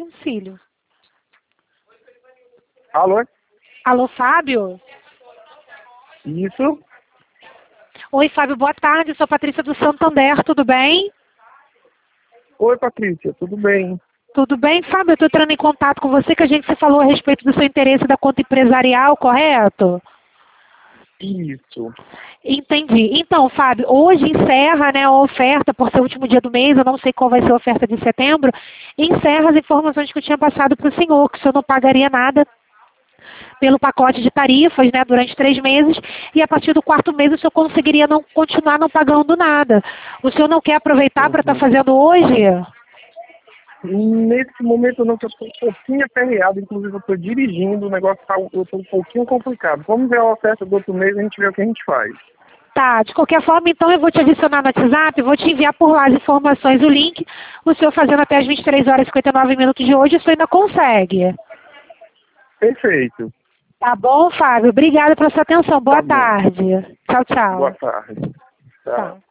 E um cílio. Alô? Alô, Fábio? Isso? Oi, Fábio, boa tarde. Sou Patrícia do Santander, tudo bem? Oi, Patrícia, tudo bem? Tudo bem, Fábio? Eu estou entrando em contato com você, que a gente se falou a respeito do seu interesse da conta empresarial, correto? Isso. Entendi. Então, Fábio, hoje encerra, né, a oferta, por ser o último dia do mês, eu não sei qual vai ser a oferta de setembro, encerra as informações que eu tinha passado para o senhor, que o senhor não pagaria nada pelo pacote de tarifas, né, durante 3 meses, e a partir do 4º mês o senhor conseguiria não continuar não pagando nada. O senhor não quer aproveitar para estar Uhum. fazendo hoje? Nesse momento eu não estou um pouquinho aperreado, inclusive eu estou dirigindo, o negócio tá eu tô um pouquinho complicado. Vamos ver a oferta do outro mês e a gente vê o que a gente faz. Tá, de qualquer forma, então eu vou te adicionar no WhatsApp, vou te enviar por lá as informações, o link, o senhor fazendo até as 23 horas e 59 minutos de hoje, o senhor ainda consegue. Perfeito. Tá bom, Fábio? Obrigada pela sua atenção. Boa Tá bom. tarde. Tchau, Boa tchau. tarde. Tchau. Tchau.